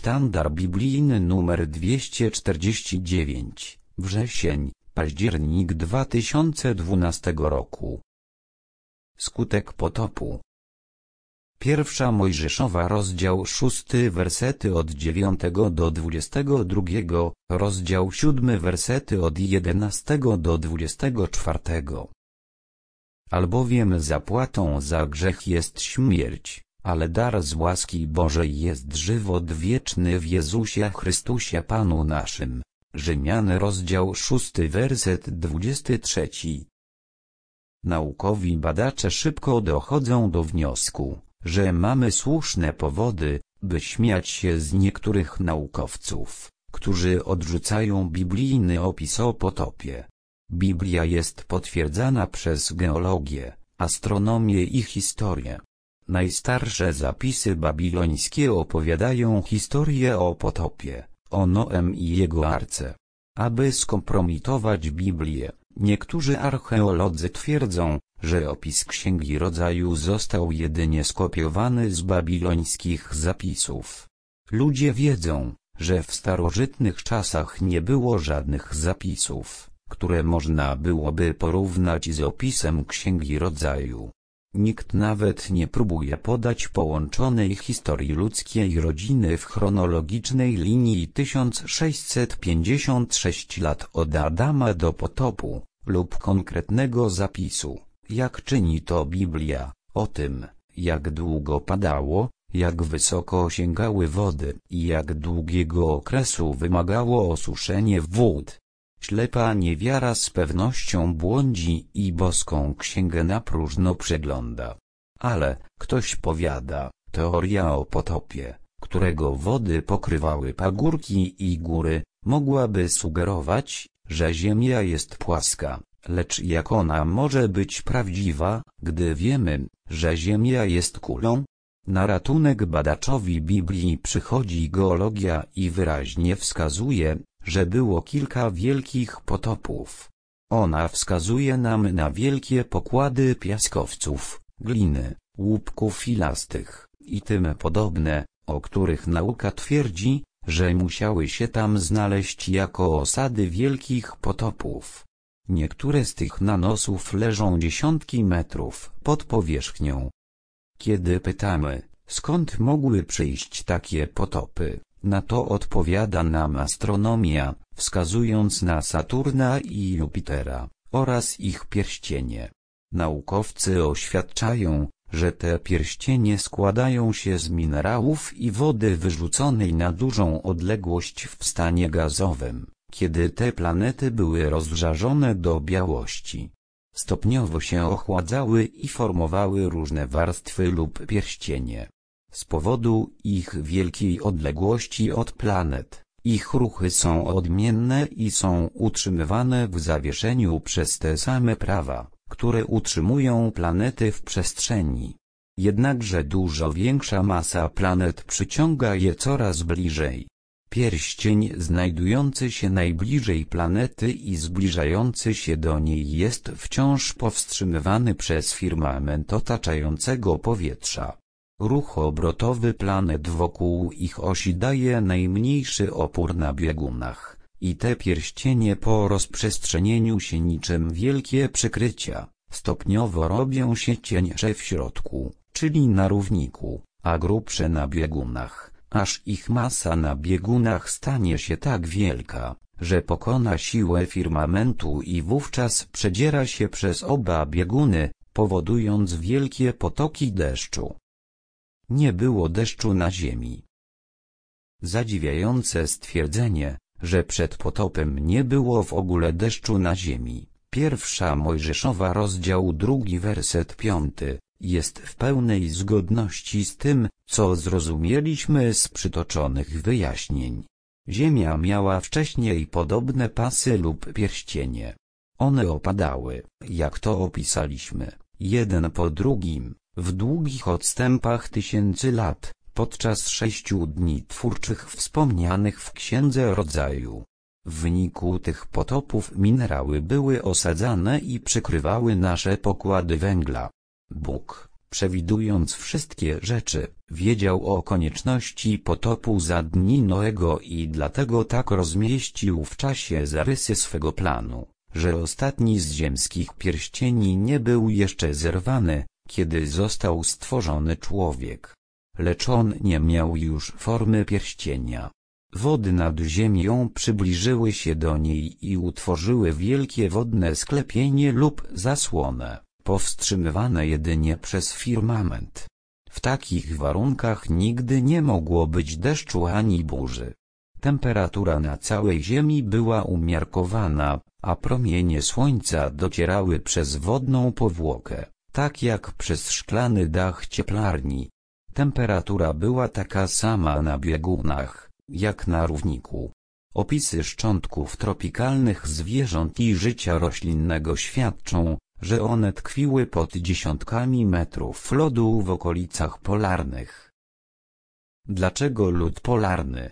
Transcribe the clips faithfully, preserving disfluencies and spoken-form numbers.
sztandar biblijny numer dwieście czterdzieści dziewięć, wrzesień, październik dwa tysiące dwunastego roku. Skutek potopu. Pierwsza Mojżeszowa, rozdział szósty, wersety od dziewiątego do dwudziestego drugiego, rozdział siódmy, wersety od jedenastego do dwudziestego czwartego. Albowiem zapłatą za grzech jest śmierć, ale dar z łaski Bożej jest żywot wieczny w Jezusie Chrystusie Panu naszym. Rzymian, rozdział szósty, werset dwudziesty trzeci. Naukowi badacze szybko dochodzą do wniosku, że mamy słuszne powody, by śmiać się z niektórych naukowców, którzy odrzucają biblijny opis o potopie. Biblia jest potwierdzana przez geologię, astronomię i historię. Najstarsze zapisy babilońskie opowiadają historię o potopie, o Noem i jego arce. Aby skompromitować Biblię, niektórzy archeolodzy twierdzą, że opis Księgi Rodzaju został jedynie skopiowany z babilońskich zapisów. Ludzie wiedzą, że w starożytnych czasach nie było żadnych zapisów, które można byłoby porównać z opisem Księgi Rodzaju. Nikt nawet nie próbuje podać połączonej historii ludzkiej rodziny w chronologicznej linii tysiąc sześćset pięćdziesiąt sześć lat od Adama do potopu, lub konkretnego zapisu, jak czyni to Biblia, o tym, jak długo padało, jak wysoko sięgały wody i jak długiego okresu wymagało osuszenie wód. Ślepa niewiara z pewnością błądzi i boską księgę na próżno przegląda. Ale, ktoś powiada, teoria o potopie, którego wody pokrywały pagórki i góry, mogłaby sugerować, że Ziemia jest płaska, lecz jak ona może być prawdziwa, gdy wiemy, że Ziemia jest kulą? Na ratunek badaczowi Biblii przychodzi geologia i wyraźnie wskazuje, że było kilka wielkich potopów. Ona wskazuje nam na wielkie pokłady piaskowców, gliny, łupków filastych i tym podobne, o których nauka twierdzi, że musiały się tam znaleźć jako osady wielkich potopów. Niektóre z tych nanosów leżą dziesiątki metrów pod powierzchnią. Kiedy pytamy, skąd mogły przyjść takie potopy, na to odpowiada nam astronomia, wskazując na Saturna i Jupitera, oraz ich pierścienie. Naukowcy oświadczają, że te pierścienie składają się z minerałów i wody wyrzuconej na dużą odległość w stanie gazowym, kiedy te planety były rozżarzone do białości. Stopniowo się ochładzały i formowały różne warstwy lub pierścienie. Z powodu ich wielkiej odległości od planet, ich ruchy są odmienne i są utrzymywane w zawieszeniu przez te same prawa, które utrzymują planety w przestrzeni. Jednakże dużo większa masa planet przyciąga je coraz bliżej. Pierścień znajdujący się najbliżej planety i zbliżający się do niej jest wciąż powstrzymywany przez firmament otaczającego powietrza. Ruch obrotowy planet wokół ich osi daje najmniejszy opór na biegunach, i te pierścienie po rozprzestrzenieniu się niczym wielkie przykrycia, stopniowo robią się cieńsze w środku, czyli na równiku, a grubsze na biegunach, aż ich masa na biegunach stanie się tak wielka, że pokona siłę firmamentu i wówczas przedziera się przez oba bieguny, powodując wielkie potoki deszczu. Nie było deszczu na ziemi. Zadziwiające stwierdzenie, że przed potopem nie było w ogóle deszczu na ziemi. Pierwsza Mojżeszowa, rozdział drugi, werset piąty, jest w pełnej zgodności z tym, co zrozumieliśmy z przytoczonych wyjaśnień. Ziemia miała wcześniej podobne pasy lub pierścienie. One opadały, jak to opisaliśmy, jeden po drugim, w długich odstępach tysięcy lat, podczas sześciu dni twórczych wspomnianych w Księdze Rodzaju. W wyniku tych potopów minerały były osadzane i przykrywały nasze pokłady węgla. Bóg, Przewidując wszystkie rzeczy, wiedział o konieczności potopu za dni Noego i dlatego tak rozmieścił w czasie zarysy swego planu, że ostatni z ziemskich pierścieni nie był jeszcze zerwany, kiedy został stworzony człowiek. Lecz on nie miał już formy pierścienia. Wody nad ziemią przybliżyły się do niej i utworzyły wielkie wodne sklepienie lub zasłonę, powstrzymywane jedynie przez firmament. W takich warunkach nigdy nie mogło być deszczu ani burzy. Temperatura na całej ziemi była umiarkowana, a promienie słońca docierały przez wodną powłokę, tak jak przez szklany dach cieplarni. Temperatura była taka sama na biegunach, jak na równiku. Opisy szczątków tropikalnych zwierząt i życia roślinnego świadczą, że one tkwiły pod dziesiątkami metrów lodu w okolicach polarnych. Dlaczego lód polarny?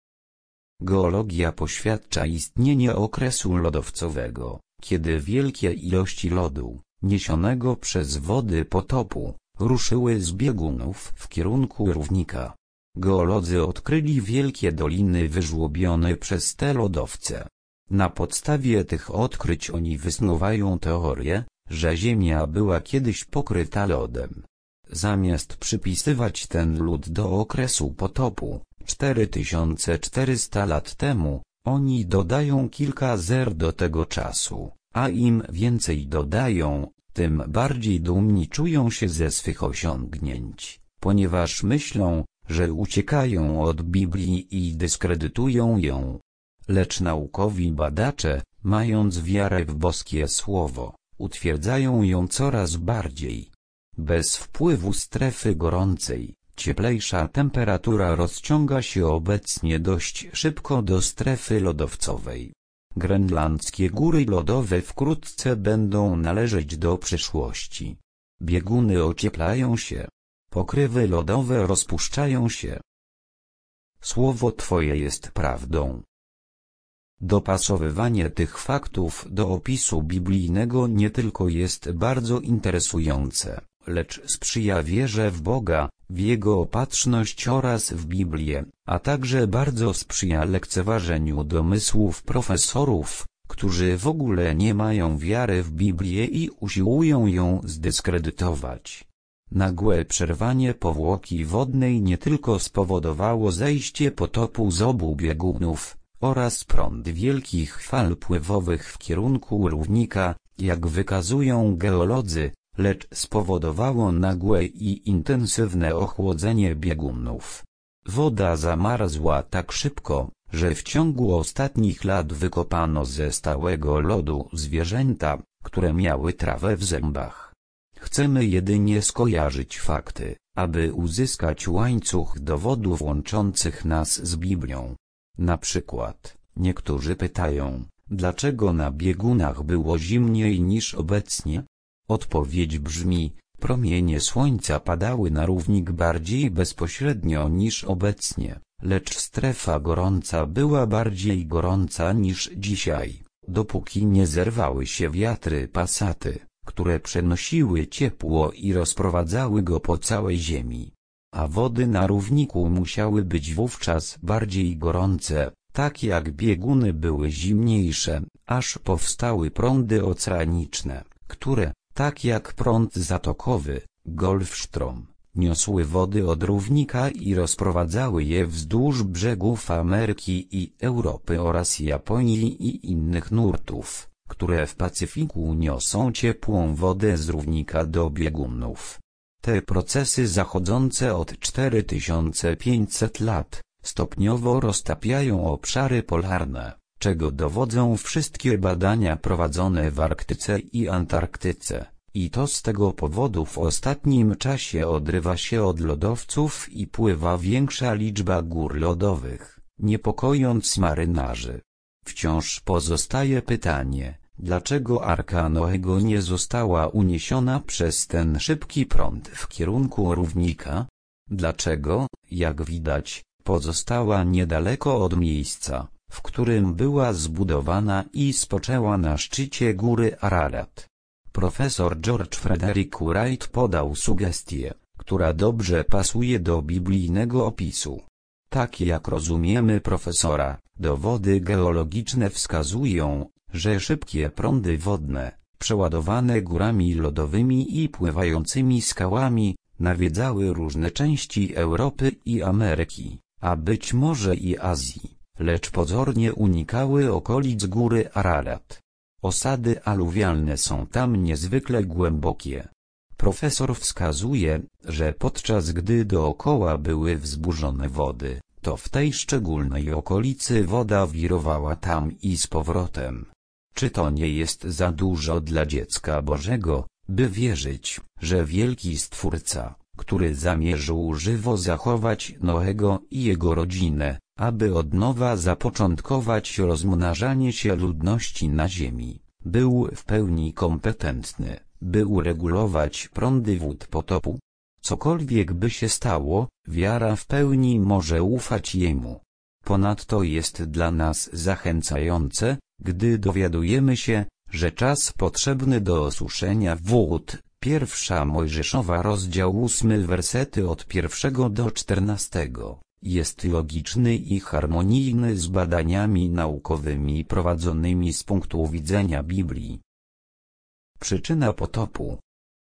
Geologia poświadcza istnienie okresu lodowcowego, kiedy wielkie ilości lodu, niesionego przez wody potopu, ruszyły z biegunów w kierunku równika. Geolodzy odkryli wielkie doliny wyżłobione przez te lodowce. Na podstawie tych odkryć oni wysnuwają teorię, że Ziemia była kiedyś pokryta lodem. Zamiast przypisywać ten lód do okresu potopu, cztery tysiące czterysta lat temu, oni dodają kilka zer do tego czasu, a im więcej dodają, tym bardziej dumni czują się ze swych osiągnięć, ponieważ myślą, że uciekają od Biblii i dyskredytują ją. Lecz naukowi badacze, mając wiarę w boskie słowo, utwierdzają ją coraz bardziej. Bez wpływu strefy gorącej, cieplejsza temperatura rozciąga się obecnie dość szybko do strefy lodowcowej. Grenlandzkie góry lodowe wkrótce będą należeć do przyszłości. Bieguny ocieplają się. Pokrywy lodowe rozpuszczają się. Słowo Twoje jest prawdą. Dopasowywanie tych faktów do opisu biblijnego nie tylko jest bardzo interesujące, lecz sprzyja wierze w Boga, w Jego opatrzność oraz w Biblię, a także bardzo sprzyja lekceważeniu domysłów profesorów, którzy w ogóle nie mają wiary w Biblię i usiłują ją zdyskredytować. Nagłe przerwanie powłoki wodnej nie tylko spowodowało zejście potopu z obu biegunów, oraz prąd wielkich fal pływowych w kierunku równika, jak wykazują geolodzy, lecz spowodowało nagłe i intensywne ochłodzenie biegunów. Woda zamarzła tak szybko, że w ciągu ostatnich lat wykopano ze stałego lodu zwierzęta, które miały trawę w zębach. Chcemy jedynie skojarzyć fakty, aby uzyskać łańcuch dowodów łączących nas z Biblią. Na przykład, niektórzy pytają, dlaczego na biegunach było zimniej niż obecnie? Odpowiedź brzmi, promienie słońca padały na równik bardziej bezpośrednio niż obecnie, lecz strefa gorąca była bardziej gorąca niż dzisiaj, dopóki nie zerwały się wiatry Passaty, które przenosiły ciepło i rozprowadzały go po całej ziemi. A wody na równiku musiały być wówczas bardziej gorące, tak jak bieguny były zimniejsze, aż powstały prądy oceaniczne, które, tak jak prąd zatokowy, Golfstrom, niosły wody od równika i rozprowadzały je wzdłuż brzegów Ameryki i Europy oraz Japonii i innych nurtów, które w Pacyfiku niosą ciepłą wodę z równika do biegunów. Te procesy zachodzące od cztery tysiące pięćset lat, stopniowo roztapiają obszary polarne, czego dowodzą wszystkie badania prowadzone w Arktyce i Antarktyce, i to z tego powodu w ostatnim czasie odrywa się od lodowców i pływa większa liczba gór lodowych, niepokojąc marynarzy. Wciąż pozostaje pytanie, dlaczego Arka Noego nie została uniesiona przez ten szybki prąd w kierunku równika? Dlaczego, jak widać, pozostała niedaleko od miejsca, w którym była zbudowana i spoczęła na szczycie góry Ararat? Profesor George Frederick Wright podał sugestię, która dobrze pasuje do biblijnego opisu. Tak jak rozumiemy profesora, dowody geologiczne wskazują, że szybkie prądy wodne, przeładowane górami lodowymi i pływającymi skałami, nawiedzały różne części Europy i Ameryki, a być może i Azji, lecz pozornie unikały okolic góry Ararat. Osady aluwialne są tam niezwykle głębokie. Profesor wskazuje, że podczas gdy dookoła były wzburzone wody, to w tej szczególnej okolicy woda wirowała tam i z powrotem. Czy to nie jest za dużo dla dziecka Bożego, by wierzyć, że wielki Stwórca, który zamierzył żywo zachować Noego i jego rodzinę, aby od nowa zapoczątkować rozmnażanie się ludności na ziemi, był w pełni kompetentny, by uregulować prądy wód potopu? Cokolwiek by się stało, wiara w pełni może ufać Jemu. Ponadto jest dla nas zachęcające, gdy dowiadujemy się, że czas potrzebny do osuszenia wód, pierwsza Mojżeszowa rozdział ósmy wersety od pierwszego do czternastego, jest logiczny i harmonijny z badaniami naukowymi prowadzonymi z punktu widzenia Biblii. Przyczyna potopu.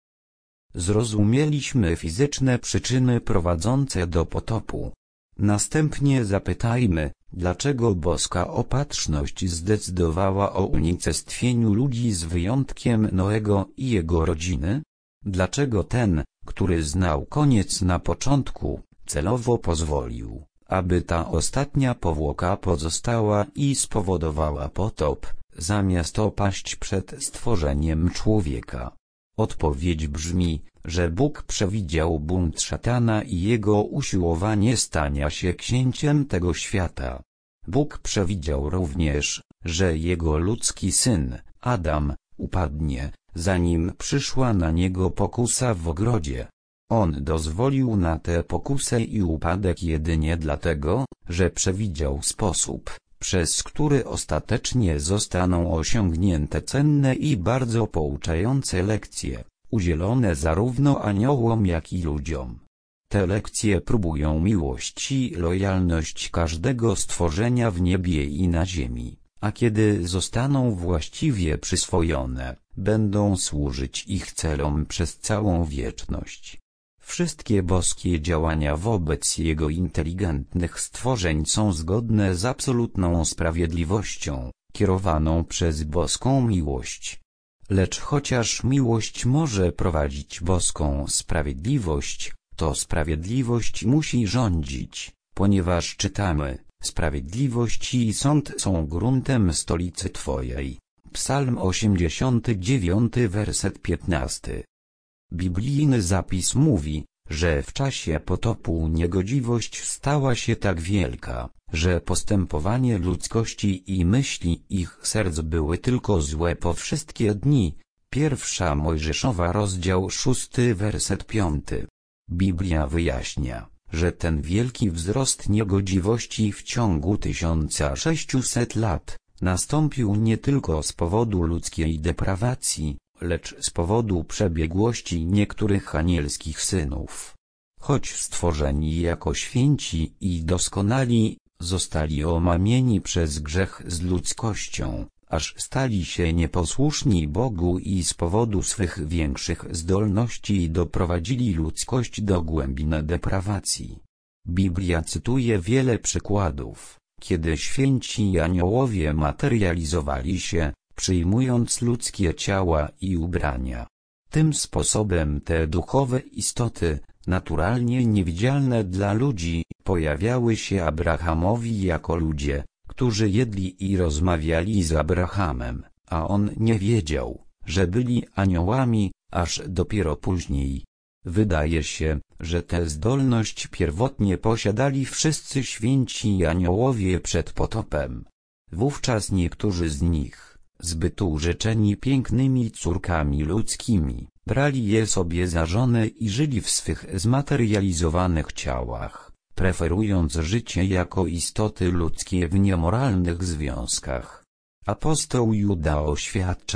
Zrozumieliśmy fizyczne przyczyny prowadzące do potopu. Następnie zapytajmy, dlaczego boska opatrzność zdecydowała o unicestwieniu ludzi z wyjątkiem Noego i jego rodziny? Dlaczego ten, który znał koniec na początku, celowo pozwolił, aby ta ostatnia powłoka pozostała i spowodowała potop, zamiast opaść przed stworzeniem człowieka? Odpowiedź brzmi, że Bóg przewidział bunt szatana i jego usiłowanie stania się księciem tego świata. Bóg przewidział również, że jego ludzki syn, Adam, upadnie, zanim przyszła na niego pokusa w ogrodzie. On dozwolił na tę pokusę i upadek jedynie dlatego, że przewidział sposób, przez który ostatecznie zostaną osiągnięte cenne i bardzo pouczające lekcje, udzielone zarówno aniołom jak i ludziom. Te lekcje próbują miłość i lojalność każdego stworzenia w niebie i na ziemi, a kiedy zostaną właściwie przyswojone, będą służyć ich celom przez całą wieczność. Wszystkie boskie działania wobec jego inteligentnych stworzeń są zgodne z absolutną sprawiedliwością, kierowaną przez boską miłość. Lecz chociaż miłość może prowadzić boską sprawiedliwość, to sprawiedliwość musi rządzić, ponieważ czytamy, sprawiedliwość i sąd są gruntem stolicy Twojej. Psalm osiemdziesiąty dziewiąty werset piętnasty. Biblijny zapis mówi, że w czasie potopu niegodziwość stała się tak wielka, że postępowanie ludzkości i myśli ich serc były tylko złe po wszystkie dni. Pierwsza Mojżeszowa rozdział szósty werset piąty. Biblia wyjaśnia, że ten wielki wzrost niegodziwości w ciągu tysiąca sześciuset lat nastąpił nie tylko z powodu ludzkiej deprawacji, lecz z powodu przebiegłości niektórych anielskich synów. Choć stworzeni jako święci i doskonali, zostali omamieni przez grzech z ludzkością, aż stali się nieposłuszni Bogu i z powodu swych większych zdolności doprowadzili ludzkość do głębin deprawacji. Biblia cytuje wiele przykładów, kiedy święci aniołowie materializowali się, przyjmując ludzkie ciała i ubrania. Tym sposobem te duchowe istoty, naturalnie niewidzialne dla ludzi, pojawiały się Abrahamowi jako ludzie, którzy jedli i rozmawiali z Abrahamem, a on nie wiedział, że byli aniołami, aż dopiero później. Wydaje się, że tę zdolność pierwotnie posiadali wszyscy święci aniołowie przed potopem. Wówczas niektórzy z nich, zbyt urzeczeni pięknymi córkami ludzkimi, brali je sobie za żonę i żyli w swych zmaterializowanych ciałach, preferując życie jako istoty ludzkie w niemoralnych związkach. Apostoł Juda oświadcza,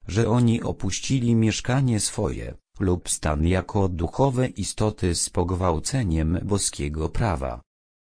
że oni opuścili mieszkanie swoje, lub stan jako duchowe istoty z pogwałceniem boskiego prawa.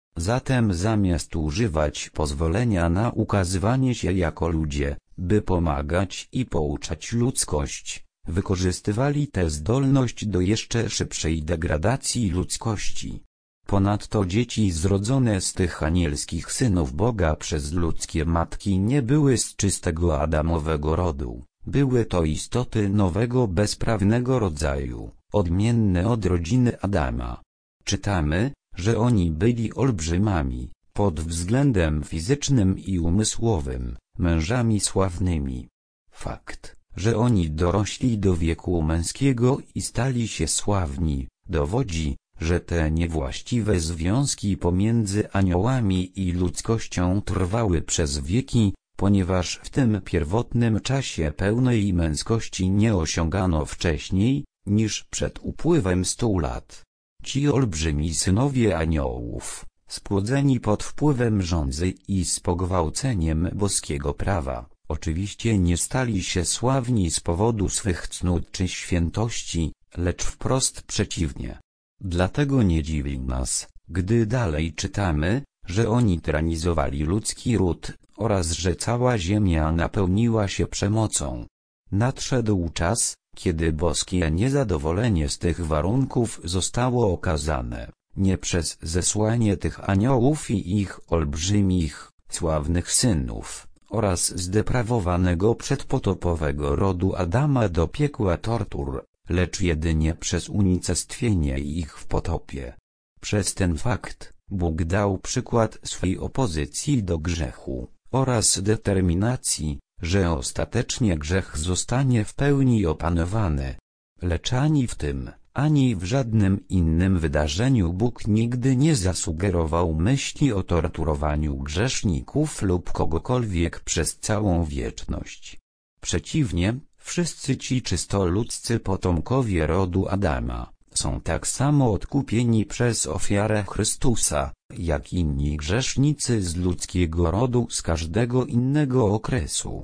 Zatem zamiast używać pozwolenia na ukazywanie się jako ludzie, by pomagać i pouczać ludzkość, wykorzystywali tę zdolność do jeszcze szybszej degradacji ludzkości. Ponadto dzieci zrodzone z tych anielskich synów Boga przez ludzkie matki nie były z czystego adamowego rodu, były to istoty nowego bezprawnego rodzaju, odmienne od rodziny Adama. Czytamy, że oni byli olbrzymami, pod względem fizycznym i umysłowym, mężami sławnymi. Fakt, że oni dorośli do wieku męskiego i stali się sławni, dowodzi, że te niewłaściwe związki pomiędzy aniołami i ludzkością trwały przez wieki, ponieważ w tym pierwotnym czasie pełnej męskości nie osiągano wcześniej, niż przed upływem stu lat. Ci olbrzymi synowie aniołów, spłodzeni pod wpływem żądzy i z pogwałceniem boskiego prawa, oczywiście nie stali się sławni z powodu swych cnót czy świętości, lecz wprost przeciwnie. Dlatego nie dziwi nas, gdy dalej czytamy, że oni tyranizowali ludzki ród, oraz że cała ziemia napełniła się przemocą. Nadszedł czas, kiedy boskie niezadowolenie z tych warunków zostało okazane, nie przez zesłanie tych aniołów i ich olbrzymich, sławnych synów, oraz zdeprawowanego przedpotopowego rodu Adama do piekła tortur, lecz jedynie przez unicestwienie ich w potopie. Przez ten fakt, Bóg dał przykład swej opozycji do grzechu, oraz determinacji, że ostatecznie grzech zostanie w pełni opanowany. Lecz ani w tym, ani w żadnym innym wydarzeniu Bóg nigdy nie zasugerował myśli o torturowaniu grzeszników lub kogokolwiek przez całą wieczność. Przeciwnie, wszyscy ci czysto ludzcy potomkowie rodu Adama są tak samo odkupieni przez ofiarę Chrystusa, jak inni grzesznicy z ludzkiego rodu z każdego innego okresu.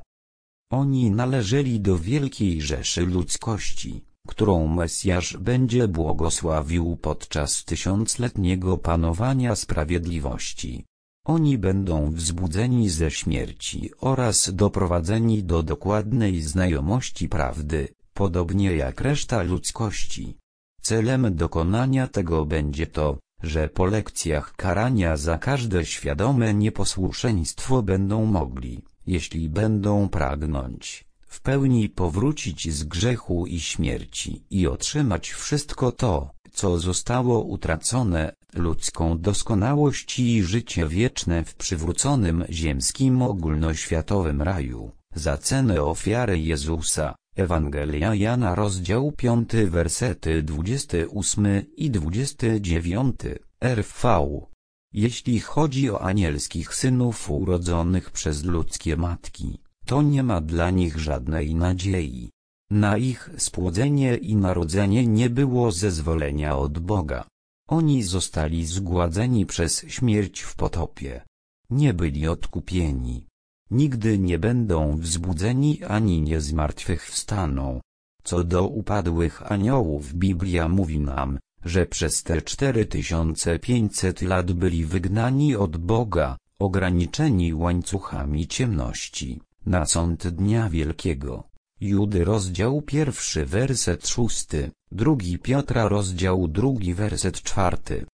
Oni należeli do wielkiej rzeszy ludzkości, którą Mesjasz będzie błogosławił podczas tysiącletniego panowania sprawiedliwości. Oni będą wzbudzeni ze śmierci oraz doprowadzeni do dokładnej znajomości prawdy, podobnie jak reszta ludzkości. Celem dokonania tego będzie to, że po lekcjach karania za każde świadome nieposłuszeństwo będą mogli, jeśli będą pragnąć, w pełni powrócić z grzechu i śmierci i otrzymać wszystko to, co zostało utracone, ludzką doskonałość i życie wieczne w przywróconym ziemskim ogólnoświatowym raju, za cenę ofiary Jezusa. Ewangelia Jana rozdział piąty wersety dwudziesty ósmy i dwudziesty dziewiąty, R V. Jeśli chodzi o anielskich synów urodzonych przez ludzkie matki, to nie ma dla nich żadnej nadziei. Na ich spłodzenie i narodzenie nie było zezwolenia od Boga. Oni zostali zgładzeni przez śmierć w potopie. Nie byli odkupieni. Nigdy nie będą wzbudzeni ani nie zmartwychwstaną. Co do upadłych aniołów, Biblia mówi nam, że przez te cztery tysiące pięćset lat byli wygnani od Boga, ograniczeni łańcuchami ciemności, na sąd Dnia Wielkiego. Judy rozdział pierwszy werset szósty, drugi Piotra rozdział drugi werset czwarty.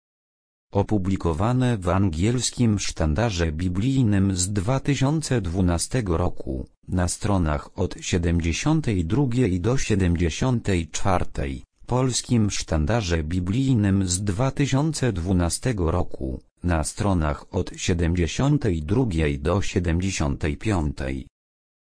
Opublikowane w angielskim sztandarze biblijnym z dwa tysiące dwunastego roku, na stronach od siedemdziesiątej drugiej do siedemdziesiątej czwartej, polskim sztandarze biblijnym z dwa tysiące dwunastego roku, na stronach od siedemdziesiątej drugiej do siedemdziesiątej piątej.